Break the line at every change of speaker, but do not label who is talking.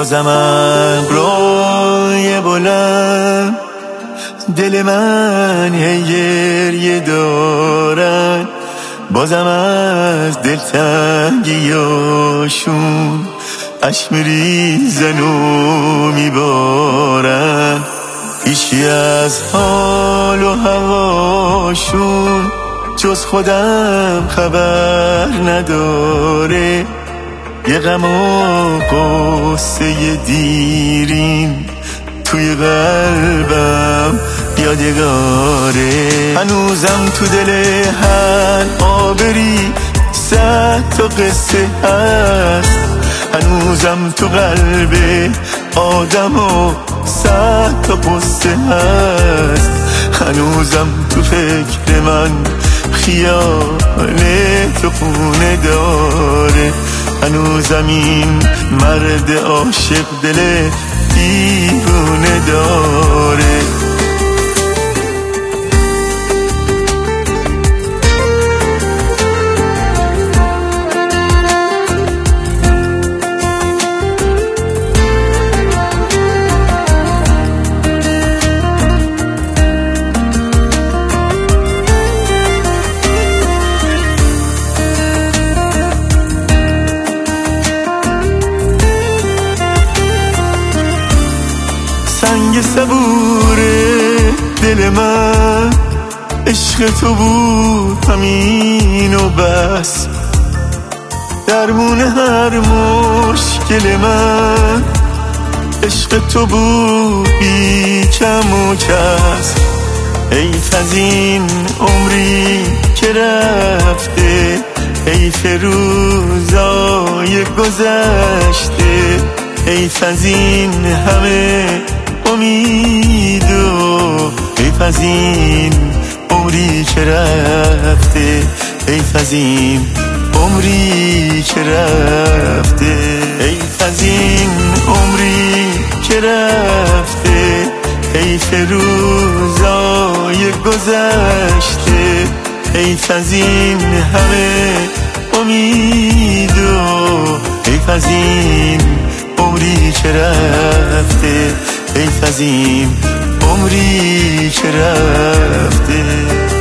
بازم ابروی بلند دل من گریه دارن، بازم از دلتنگیاشون اشک میریزن و میبارن. هیچی از حال و هواشون جز خودم خبر نداره، یه غم و قصه دیرین توی قلبم یادگاره. هنوزم تو دل هر آبری 100 تا قصه هست، هنوزم تو قلب آدم و 100 تا قصه هست، هنوزم تو فکر من خیال تو خونه داره، هنوزم این مرد عاشق دل دیوونه داره. سنگ صبور دل من عشق تو بود همین و بس، درمون هر مشکل من عشق تو بود بی کم و کس. حیف از این عمری که رفته، حیف روزای گذشته، حیف از این همه امید و حیف از این عمری که رفته، حیف از این عمری که رفته، حیف از این عمری که رفته، حیف روزای گذشته، حیف از این همه امید و حیف از این عمری که رفته، حیف از این عمری که رفته.